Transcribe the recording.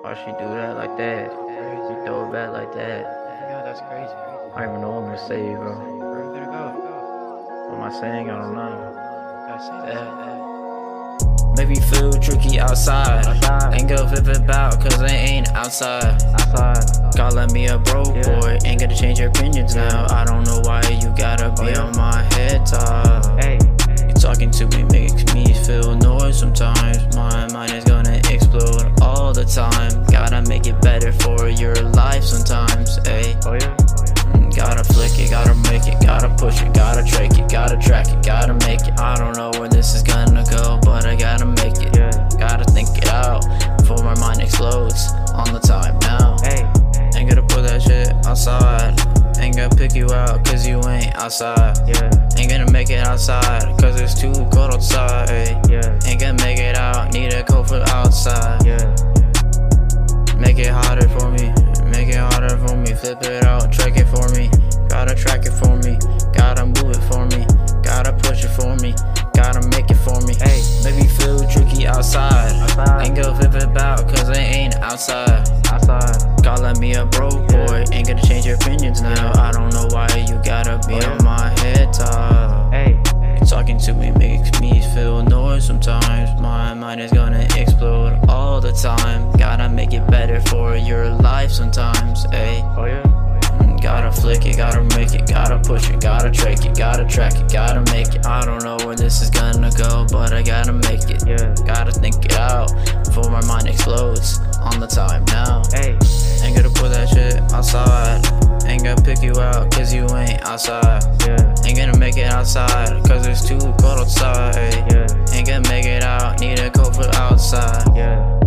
Why she do that like that? She throw it back like that. Yeah, that's crazy. I don't even know what I'm gonna say, bro. Where we gonna go? What am I saying? I don't know. Gotta say that. Make me feel tricky outside. Ain't go flip it about cause I ain't outside. Calling me a broke boy, ain't gotta change your opinions now. I don't know why you gotta be on my head top. Hey, You talking to me makes me feel noise sometimes. My mind is gonna explode all the time. Gotta make it better for your life sometimes. Ayy, oh yeah. Gotta flick it, gotta make it, gotta push it, gotta track it, gotta track it, gotta make it. I don't know where this is gonna go, but I gotta make it. Yeah. Gotta think it out before my mind explodes. On the time now. Hey, Ain't gonna put that shit outside. Ain't gonna pick you out cause you ain't outside. yeah, Ain't gonna make it outside cause it's too cold outside. Ayy. yeah, Ain't gonna make it out, need a coat for outside. yeah. Make it harder for me, make it harder for me. Flip it out, track it for me. Gotta track it for me, gotta move it for me. Gotta push it for me, gotta make it for me. Hey, Make me feel tricky outside. Ain't gonna flip it out cause I ain't outside. Calling me a broke boy, ain't gonna change your opinions now. I don't know why you gotta be on my head top. Hey, You talking to me makes me feel noise sometimes. My mind is gonna explode all the time. Gotta make it better for your life sometimes. Ayy. oh yeah. Gotta flick it, gotta make it, gotta push it, gotta track it, gotta track it, gotta make it. I don't know where this is gonna go, but I gotta make it. Yeah. Gotta think it out before my mind explodes. On the time now. Hey, Ain't gonna put that shit outside. Ain't gonna pick you out cause you ain't outside. yeah, Ain't gonna make it outside cause it's too cold outside. yeah, Ain't gonna make it out, need a coat for outside. yeah.